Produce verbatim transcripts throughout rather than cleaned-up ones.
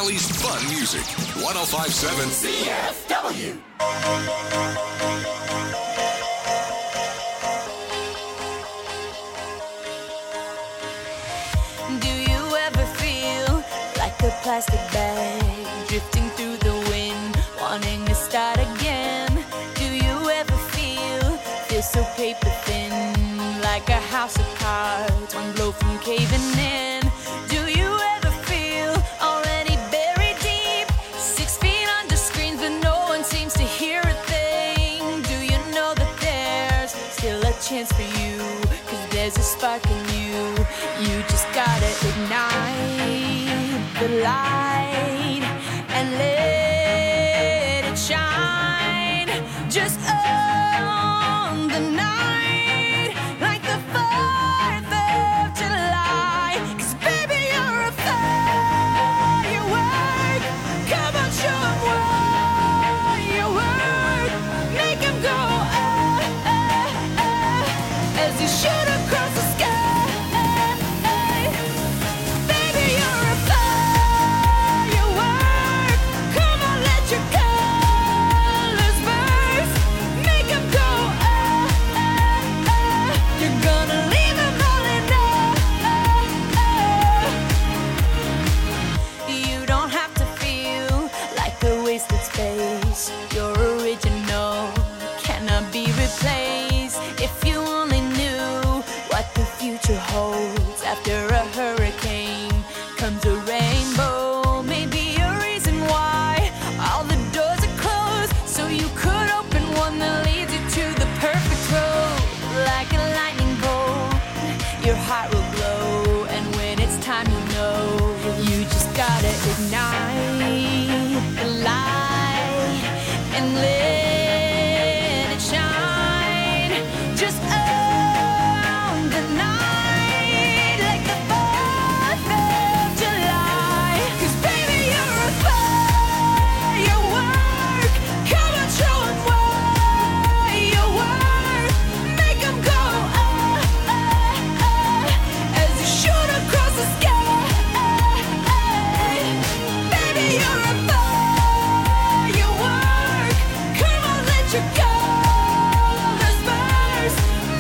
Valley's fun music. one oh five point seven C F W. Do you ever feel like a plastic bag drifting through the wind, wanting to start again? Do you ever feel, feel so paper thin, like a house of cards, one blow from caving in? Do you ever feel already buried deep, six feet under screens but no one seems to hear a thing? Do you know that there's still a chance for you, cause there's a spark in you? You just gotta ignite the light and let it shine. Just own the night like the fourth of July. Cause baby, you're a firework. Come on, show 'em what you work. Make 'em go ah, ah, ah, as you shoot across the sky. Baby, you're a firework. Come on, let your colors burst. Make 'em go ah, ah, ah. You're gonna leave 'em all in awe. You don't have to feel like a wasted space. You're original, cannot be replaced. If you only knew what the future holds, after a hurricane comes a rainbow. Maybe a reason why all the doors are closed, so you could open one that leads you to the perfect road. Like a lightning bolt, your heart will glow, and when it's time, you know you just gotta ignite the light and let it shine. Just own the night like the fourth of July. Cause baby, you're a firework. Come on, show 'em what you work. Make 'em go ah, ah, ah, as you shoot across the sky. Baby, you're a firework. Come on, let your colors burst.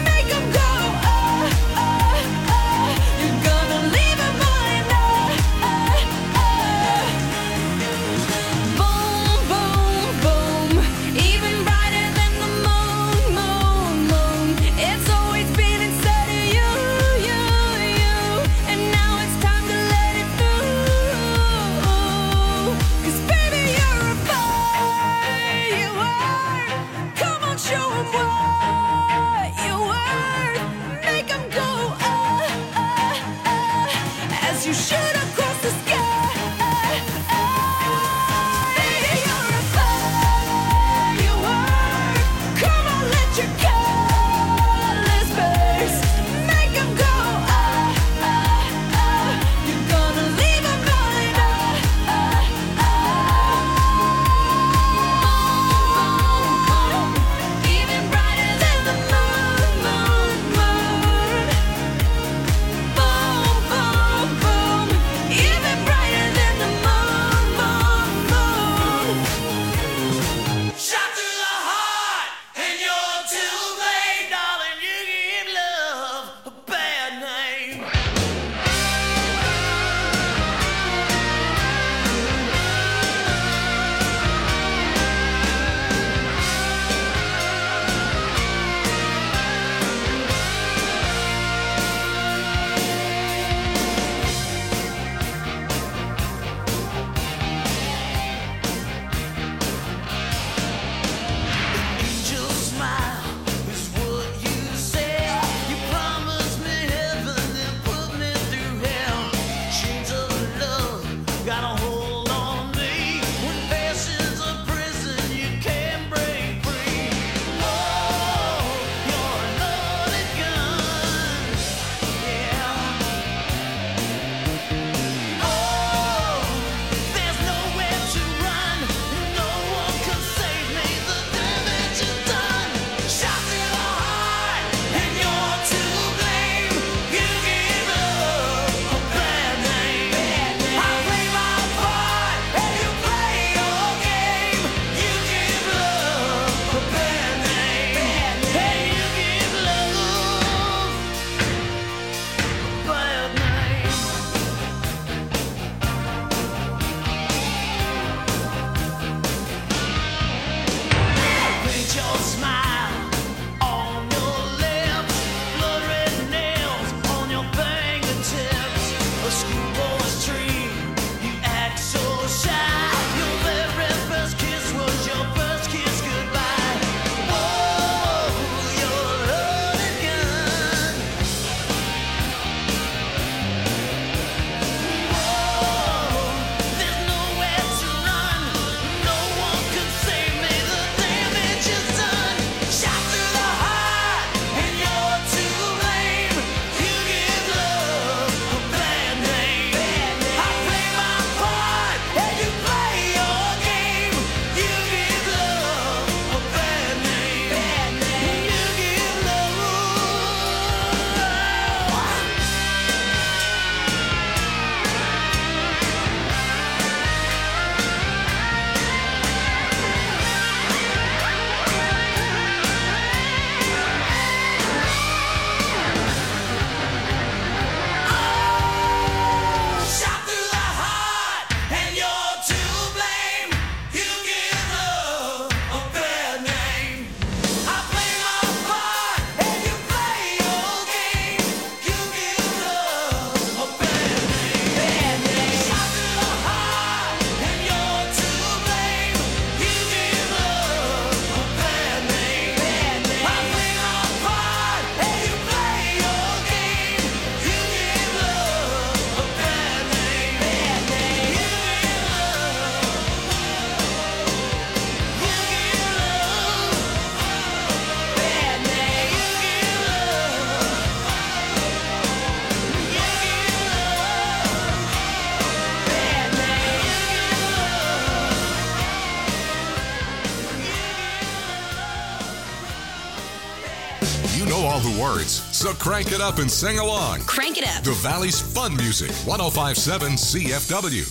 the words, so crank it up and sing along. Crank it up. The Valley's fun music, one oh five point seven C F W.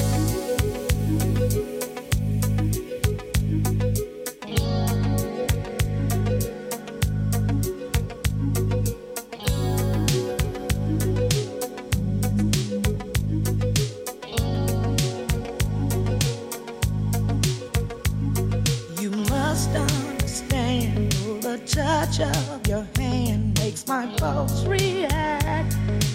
Of your hand makes my pulse react.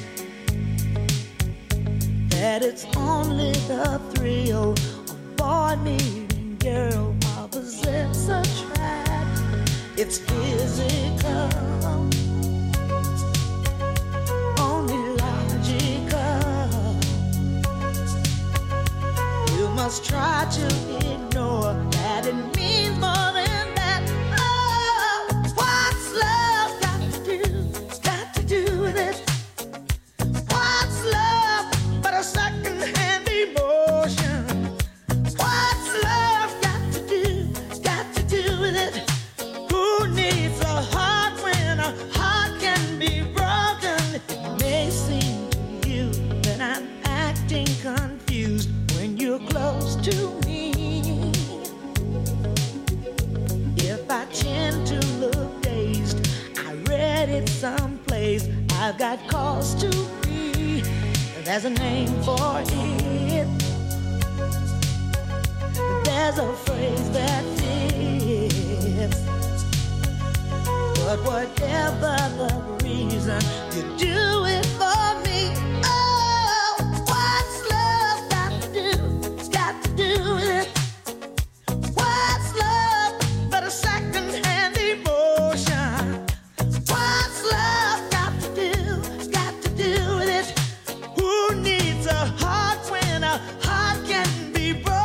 That it's only the thrill of boy meeting girl opposites attract. It's physical, only logical. You must try to ignore that it means more than someplace. I've got cause to be. There's a name for it. There's a phrase that fits. But whatever the reason, you do it for me. Oh, what's love got to do? Got to do with it. What's love but a second-hand emotion? What's love got to do? Got to do with it. Who needs a heart when a heart can be broken?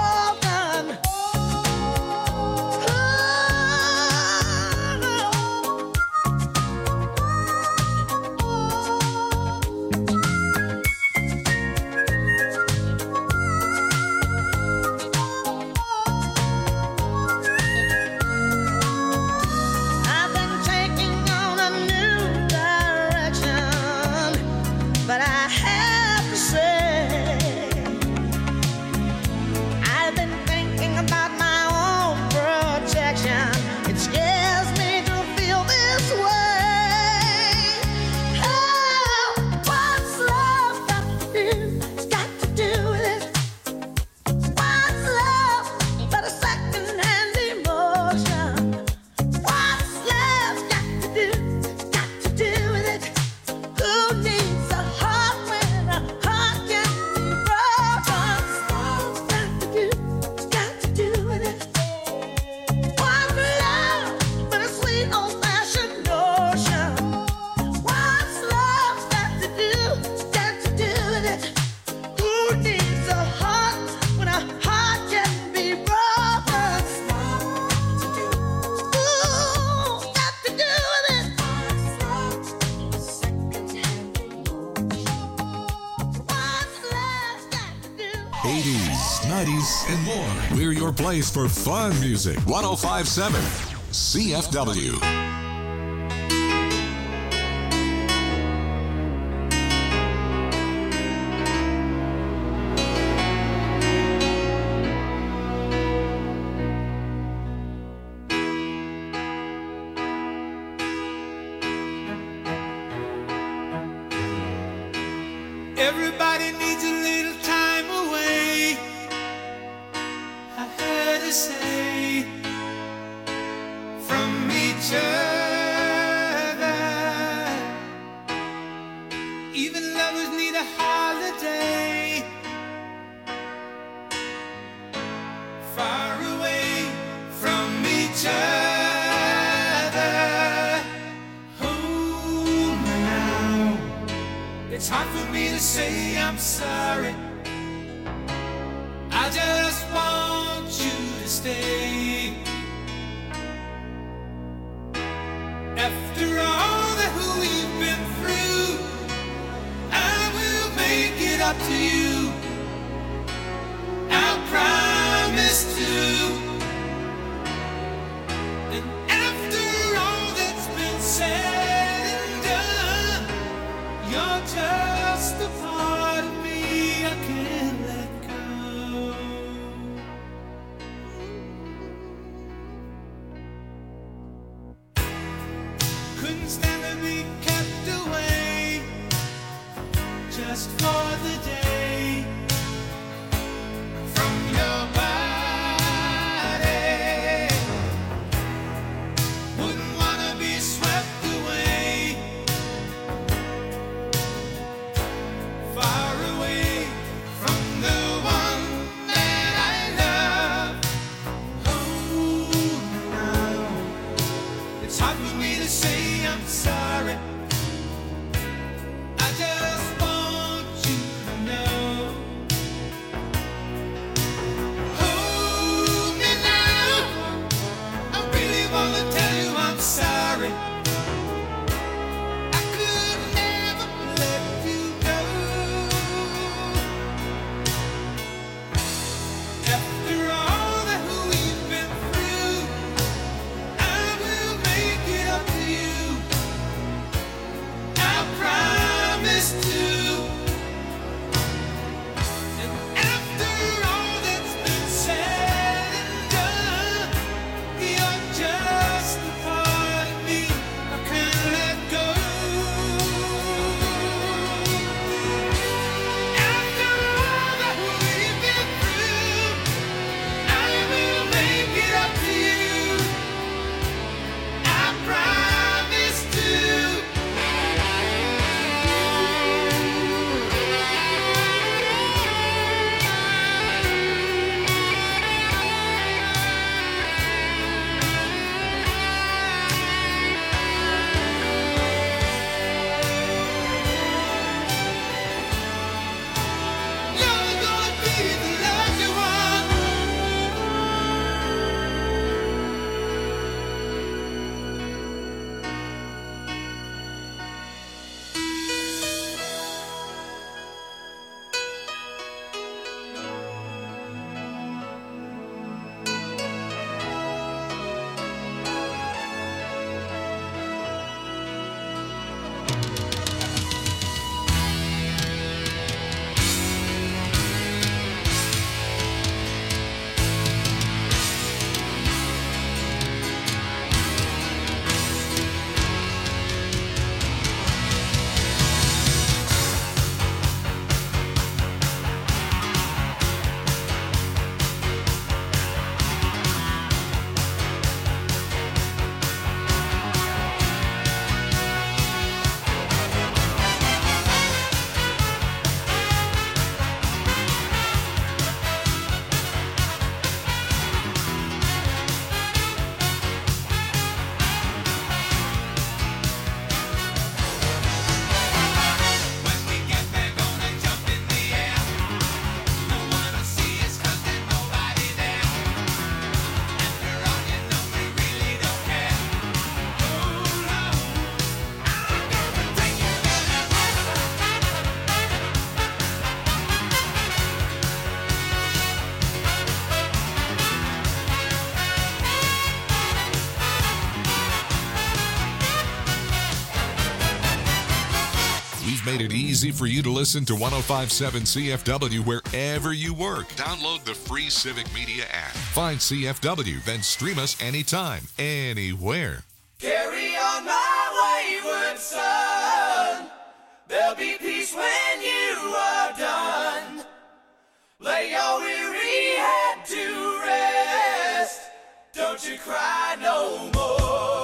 eighties, nineties, and more. We're your place for fun music. one oh five point seven C F W. Everybody needs a little time away, I heard her say, from each other. Even lovers need a holiday, far away from each other. Hold me now, it's hard for me to say I'm sorry. I just want you to stay. After all that we've been through, I will make it up to you. I'll promise to. And after all that's been said made it easy for you to listen to one oh five point seven C F W wherever you work. Download the free Civic Media app. Find C F W, then stream us anytime, anywhere. Carry on my wayward son. There'll be peace when you are done. Lay your weary head to rest. Don't you cry no more.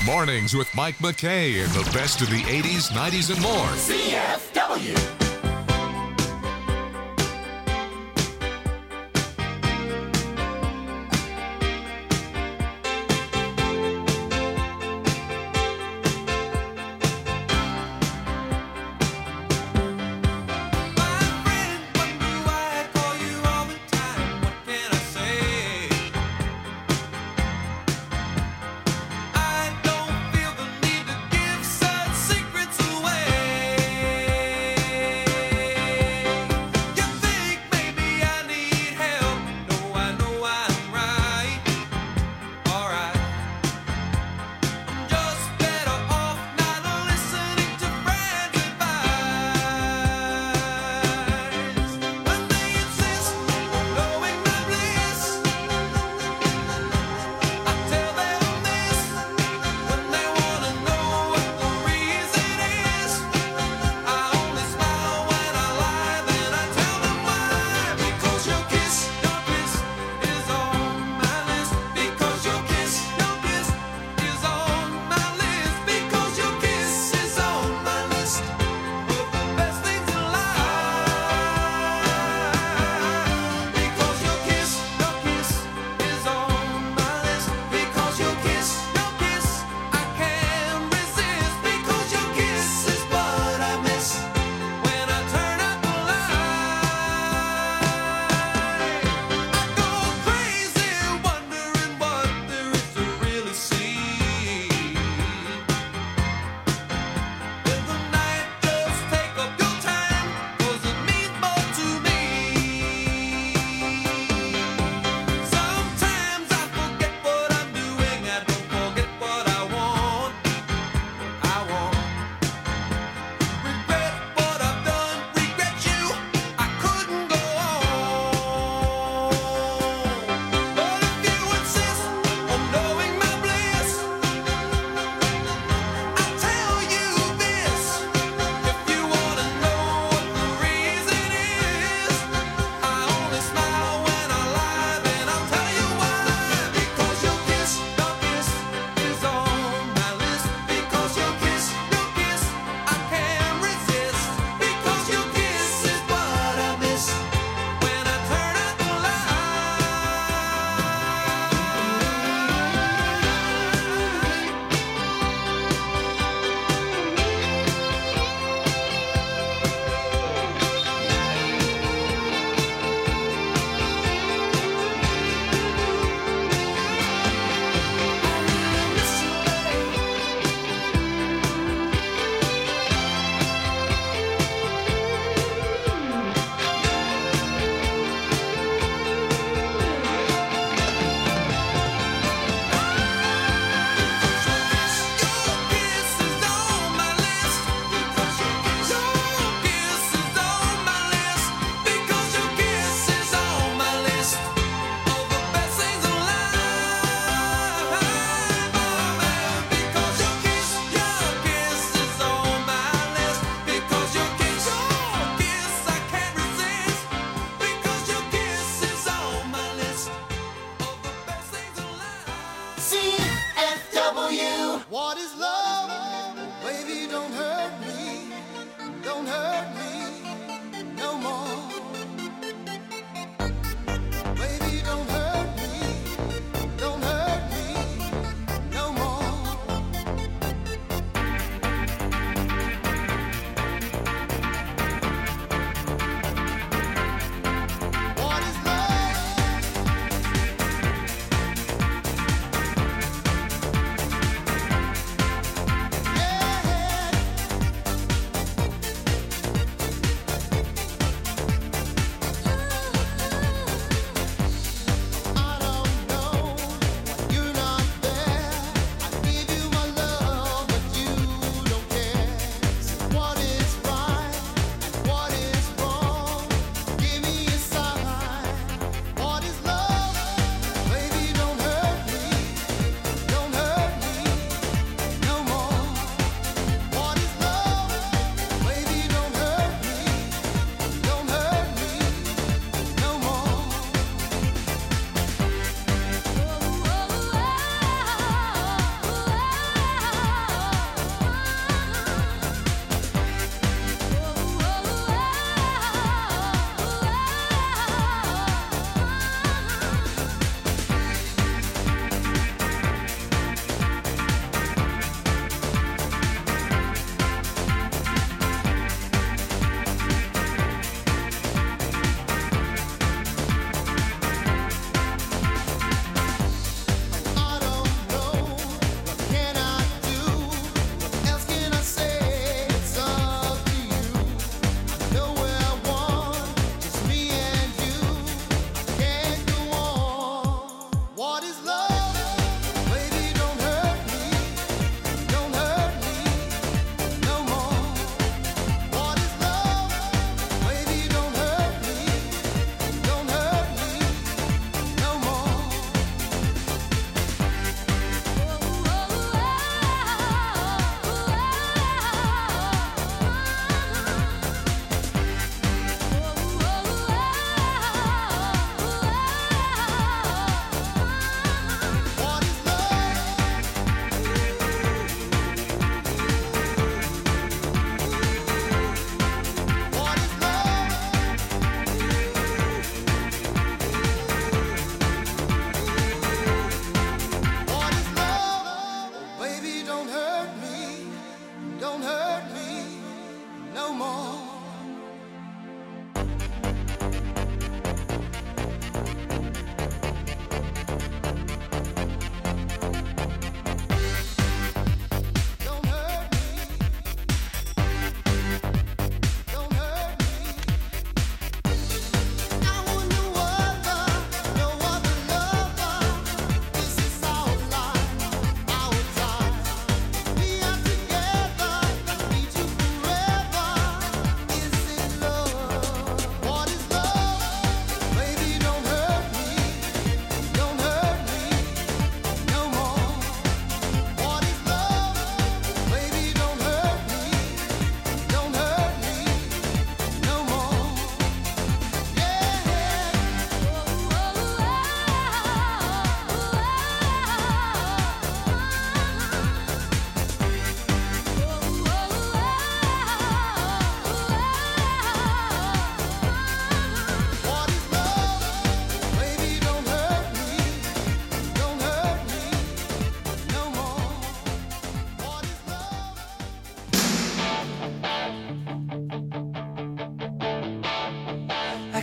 Mornings with Mike McKay and the best of the eighties, nineties, and more. C F W. Secrets away.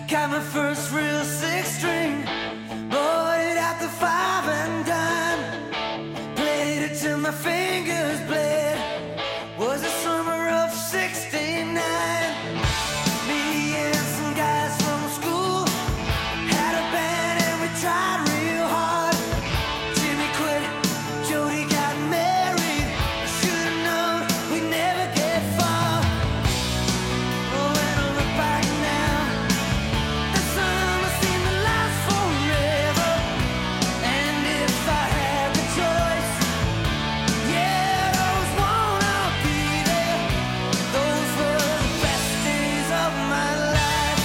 got my first real six string. Bought it at the five and dime. Played it till my fingers bled. Was the summer of sixty-nine. Me and some guys from school had a band and we tried real hard. Jimmy quit, Jody got married. I should've known we'd never get far. Oh, when I look back now, the summer seemed to last forever. And if I had the choice, yeah, I always wanna be there. Those were the best days of my life.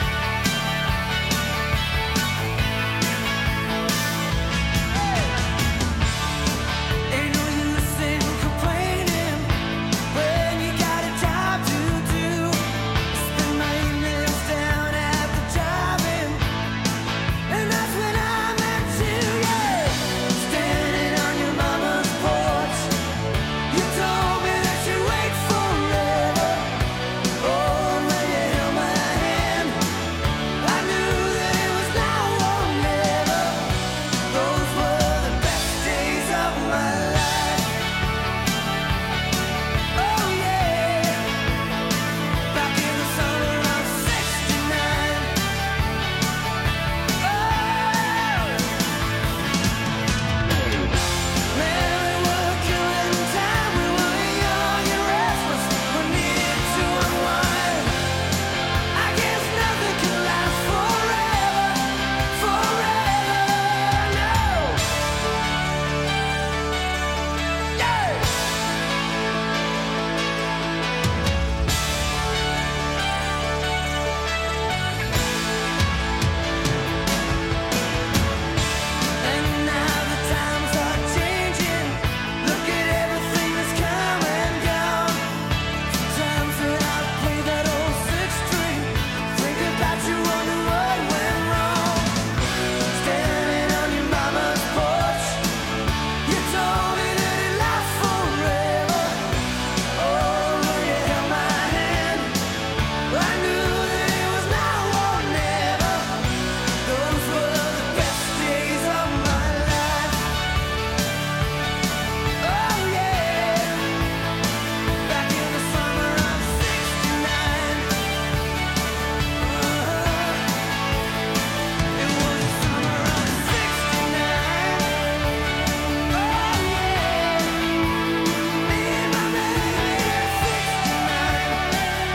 Ain't no use in complaining when you got a job to do. Spend my evenings down at the drive-in, and that's when I met you, yeah. Standing on your mama's porch, you told me that you'd wait forever. Oh, when you held my hand, I knew that it was now or never. Those were the best days of my life. Oh yeah, back in the summer of sixty-nine. Oh, man, we were killing time. We were young and restless. We needed to unwind. I guess nothing can last forever, forever, no. Yeah. And now the times are changing. Look at everything that's come and gone. Sometimes when I play that old six string, think about you, wonder what went wrong. Standing on your mama's porch, you told me that it lasts forever. Oh, when you held my hand, I knew that it was now or never. Those were the best days of my life. Oh yeah, back in the summer of sixty-nine. It was the summer of sixty-nine. Oh yeah, me and my baby at sixty-nine.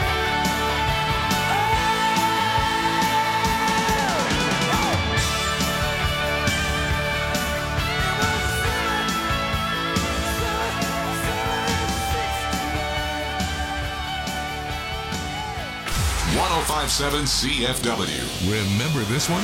one oh five point seven C F W. Remember this one?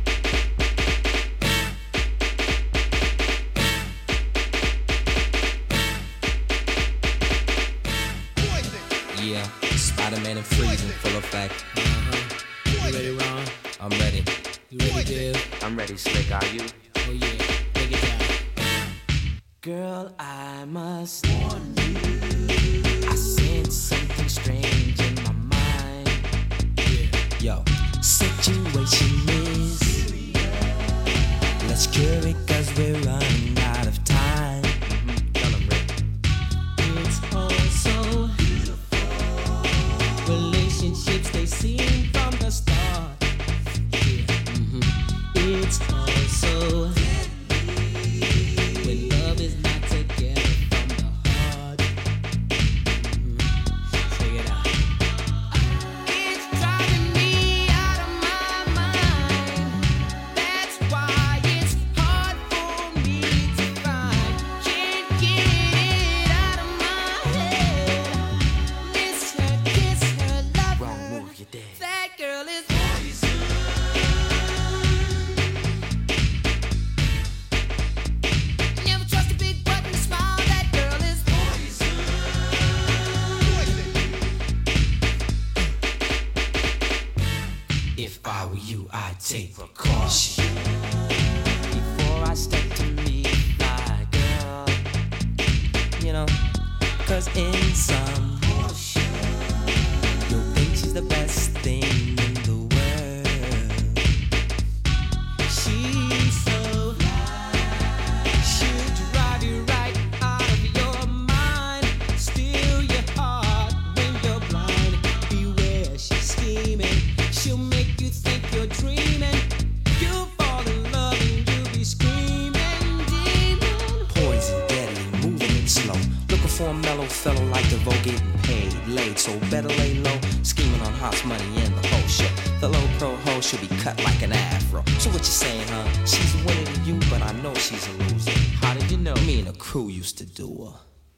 Yeah, Spider-Man and freezing, full effect. Uh-huh. You ready, Ron? I'm ready. You ready, Dave? I'm ready, Slick, are you? Oh yeah, take it down. Girl, I must warn you, I sense something strange in my mind. Yo, Situation is serious. Let's cure it cause we're running out of time. tell him, Rick. It's all so beautiful. Relationships, they seem from the start. Yeah. It's all so when love is not together from the heart. Mhm. Check it out. It's driving me out of my mind. That's why it's hard for me to find. Can't get it out of my head. Miss her, kiss her, love Wrong her. move, you dead. That girl is never trust a big button smile. That girl is If I were you, I'd take precaution before I step to meet my girl. You know, cause in some you'll think she's the best thing in the world. old fellow like DeVoe getting paid, laid, so better lay low, scheming on Hot's money and the whole show. The low pro hoe should be cut like an afro. So what you saying, huh? She's a winner to you, but I know she's a loser. How did you know? Me and the crew used to do her.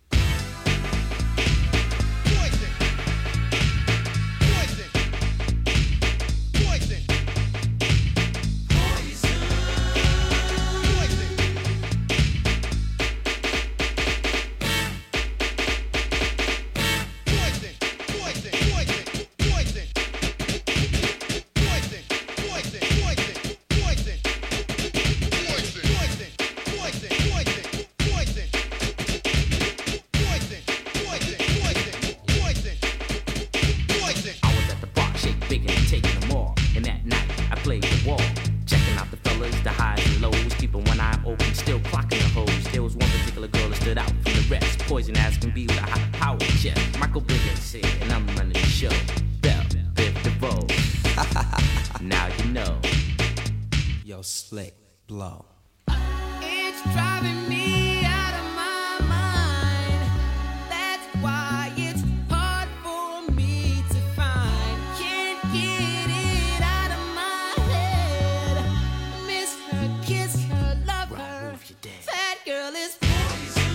Slick blow. It's driving me out of my mind. That's why it's hard for me to find. Can't get it out of my head. Miss her, kiss her, love her. That girl is poison.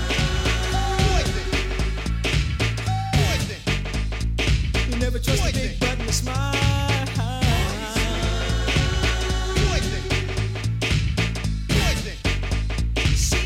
Poison. You never trust a big button to smile. So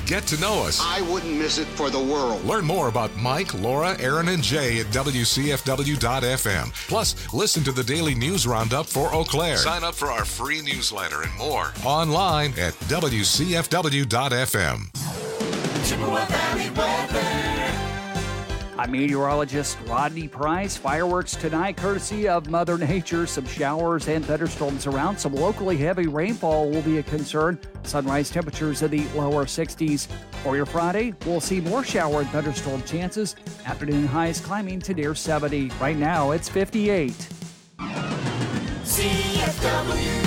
Get to know us. I wouldn't miss it for the world. Learn more about Mike, Laura, Aaron, and Jay at W C F W dot F M. Plus, listen to the daily news roundup for Eau Claire. Sign up for our free newsletter and more online at W C F W dot F M. Chippewa Valley weather. I'm meteorologist Rodney Price. Fireworks tonight, courtesy of Mother Nature. Some showers and thunderstorms around. Some locally heavy rainfall will be a concern. Sunrise temperatures in the lower sixties. For your Friday, we'll see more shower and thunderstorm chances. Afternoon highs climbing to near seventy. Right now, it's fifty-eight. C F W.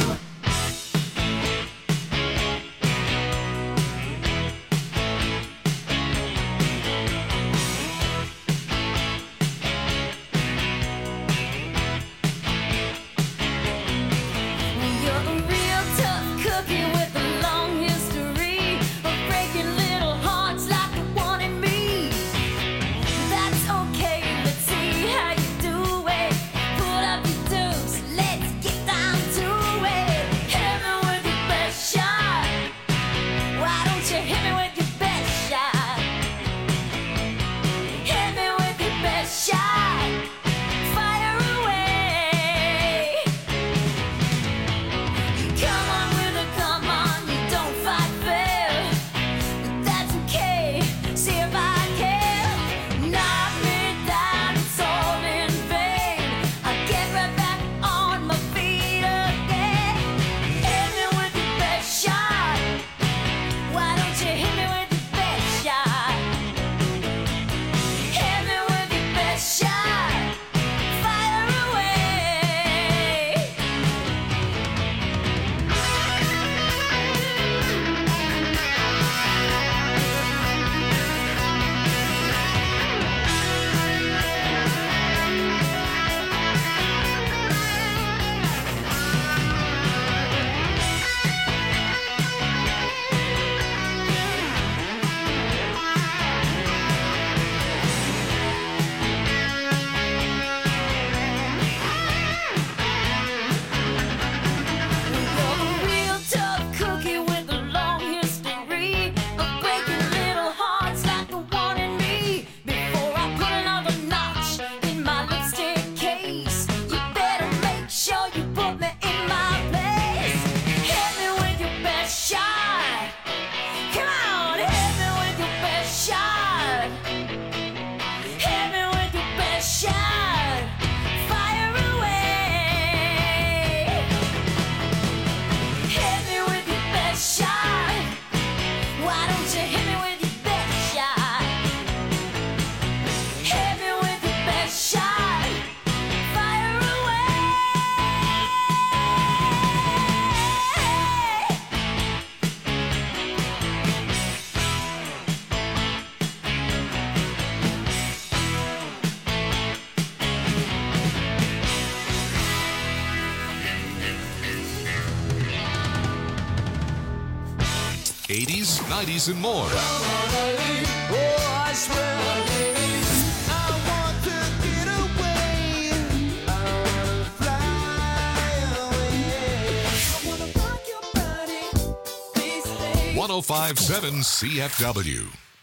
eighties, nineties, and more. one oh five point seven C F W.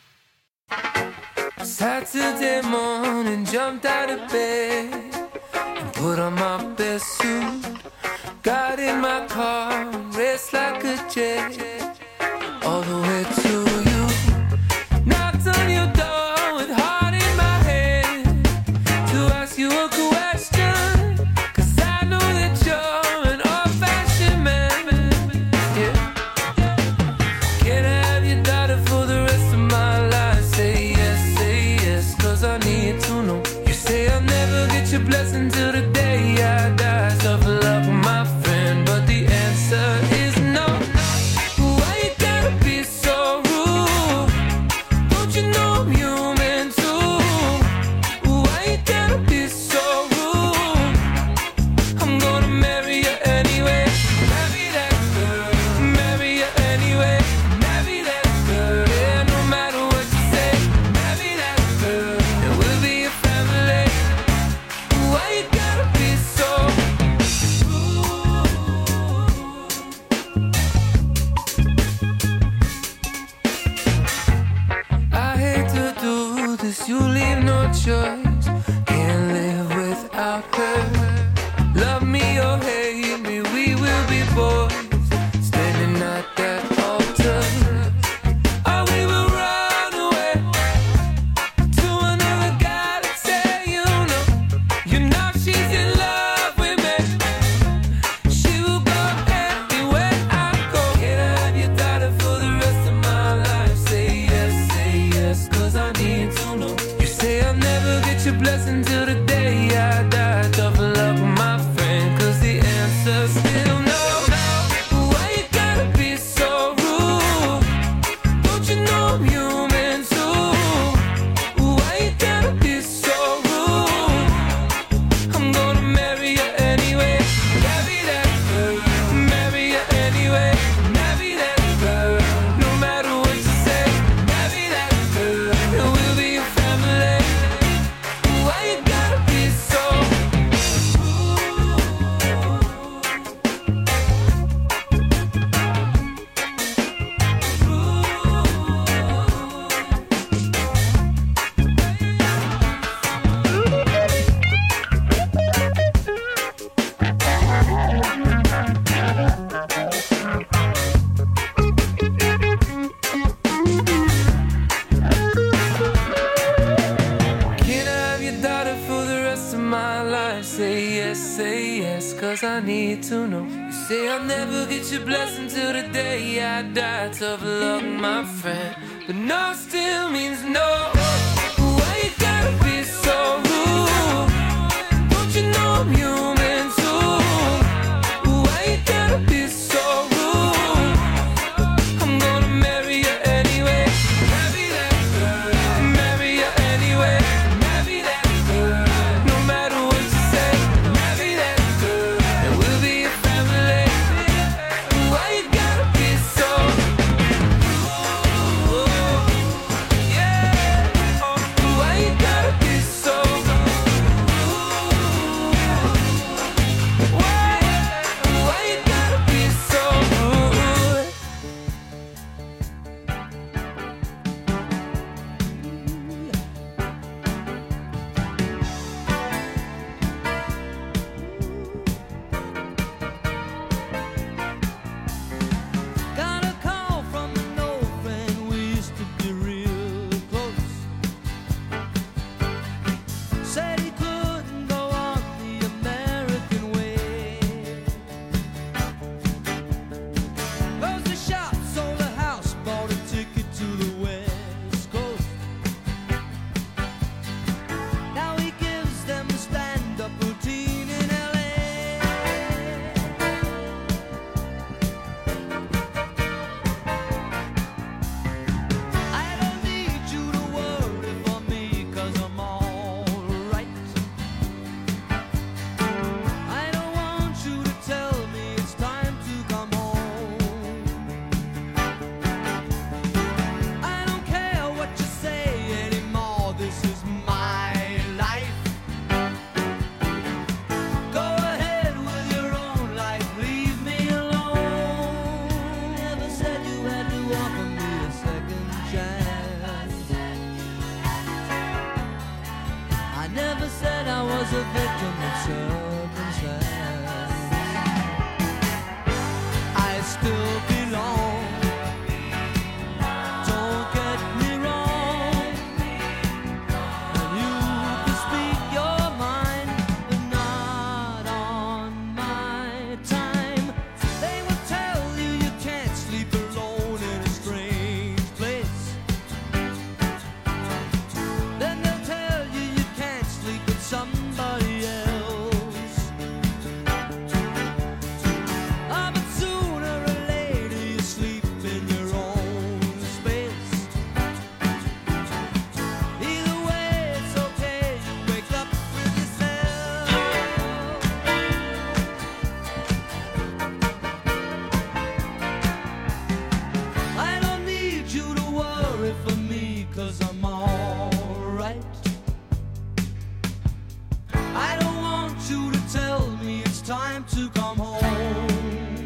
Saturday morning, jumped out of bed and put on my best suit. Got in my car, raced like a jet all the way to you. Knocked on your door with heart in my head to ask you a question, 'cause I know that you're an old-fashioned man. Yeah. Can I have your daughter for the rest of my life? Say yes, say yes, 'cause I need to know. You say I'll never get your blessing till the day I die. Tough luck, my friend, but the answer is no. I need to know. You say I'll never get your blessing till the day I die. Tough luck, my friend, but no still means no. Why you gotta be so rude? Don't you know I'm human too? Why you gotta be so rude? I'm gonna marry you anyway. Marry that girl. Marry you anyway. Marry that girl. No matter what you say. Marry that girl. And we'll be a family. Why you gotta be so rude? Yeah. Oh, why you gotta be so rude? Why? Why you gotta be so rude? Got a call from an old friend, we used to be real close. Said he couldn't go on the American way. Closed the shop, sold a house, bought a ticket to the West Coast. Now he gives them a stand-up routine in L A. I don't need you to worry for me, 'cause I'm alright. I don't want you to tell me it's time to come home. I don't care what you say anymore, this is my life. Go ahead with your own life, leave me alone. Never said you had to offer me a second chance. I never said I was a victim of circumstance. I still belong. Don't get me wrong. And you can speak your mind, but not on my time. They will tell you you can't sleep alone in a strange place. Then they'll tell you you can't sleep with somebody else. Ah, but sooner or later you sleep in your own space. Either way, it's okay, you wake up with yourself. I don't need you to worry for me, 'cause I'm alright. I don't want you to tell me it's time to come home.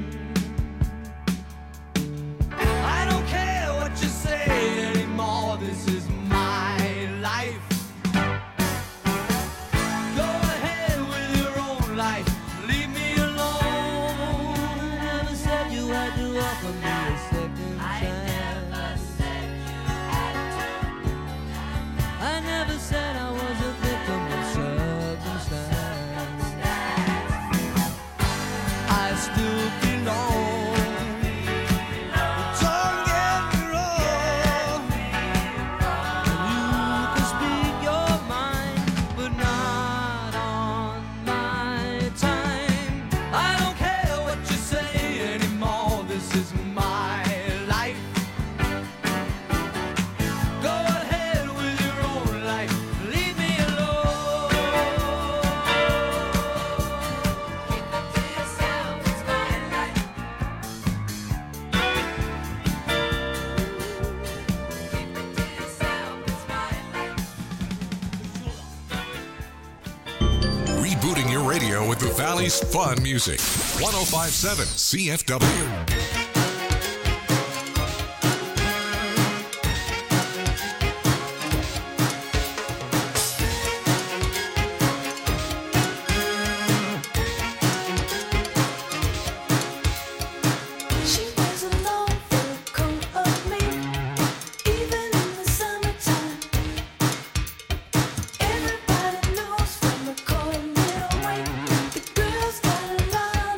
I don't care what you say anymore, this is my life. Go ahead with your own life, leave me alone. Never said you had to offer me a second chance. I never said I was a victim of circumstance. I still belong. Don't get me wrong. You can speak your mind, but not on my time. I don't care what you say anymore, this is my life. Go ahead with your own life, leave me alone. Keep it to yourself, it's my life. Keep it to yourself, it's my life. Rebooting your radio with the Valley's fun music. one oh five point seven C F W. She wears a long fur coat of me, even in the summertime. Everybody knows from the cold middle way, the girl's got a lot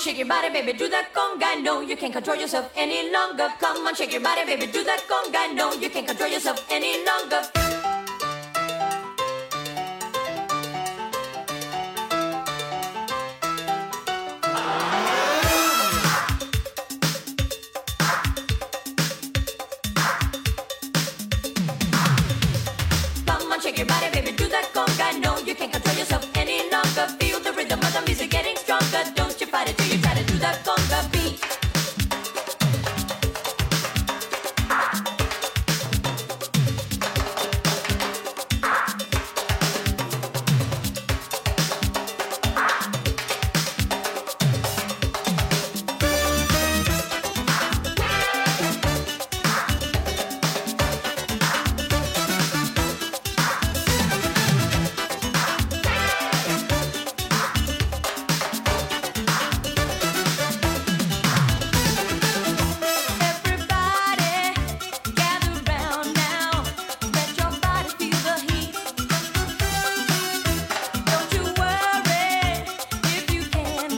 shake your body, baby, do that conga. No, you can't control yourself any longer. Come on, shake your body, baby, do that conga. No, you can't control yourself any longer. Come on, shake your body, baby, do that conga.